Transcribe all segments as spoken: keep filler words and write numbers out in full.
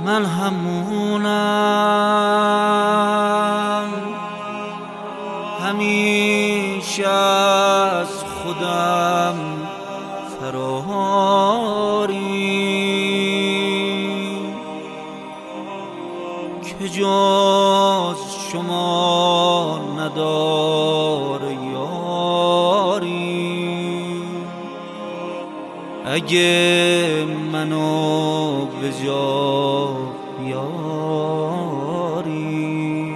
من همونم، همیشه از خودم فراری که جز شما نداره یاری. اگه منو به جا بیاری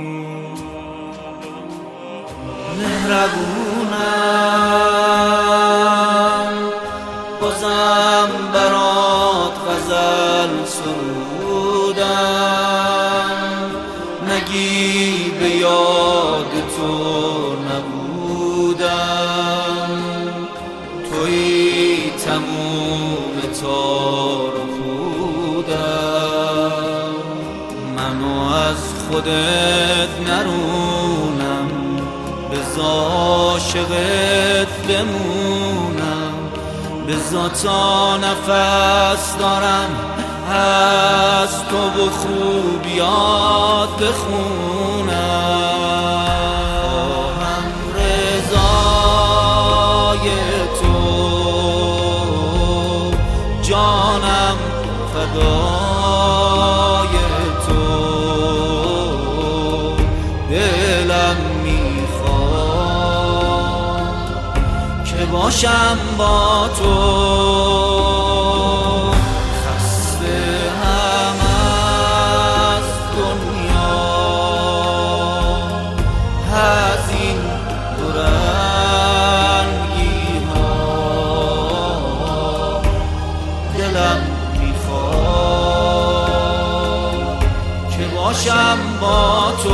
مهربونم، بازم برات غزل سرودم. نگی به یاد تو نبودم، توی تموم تار خودم. منو از خودت نرونم، بذار عاشقت بمونم. بذار تا نفس دارم از تو و خوبیات بخونم. هم رضای تو جانم، فدای تو دلم میخواد که باشم با تو. باشم با تو.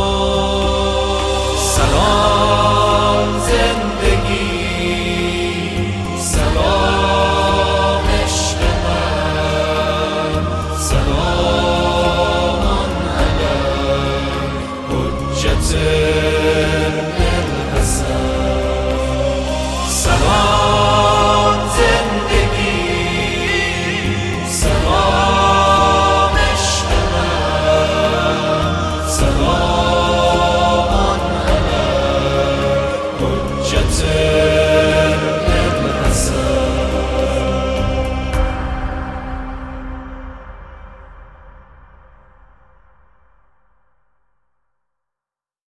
سلام زندگی، سلام عشق من، سلام علی حجت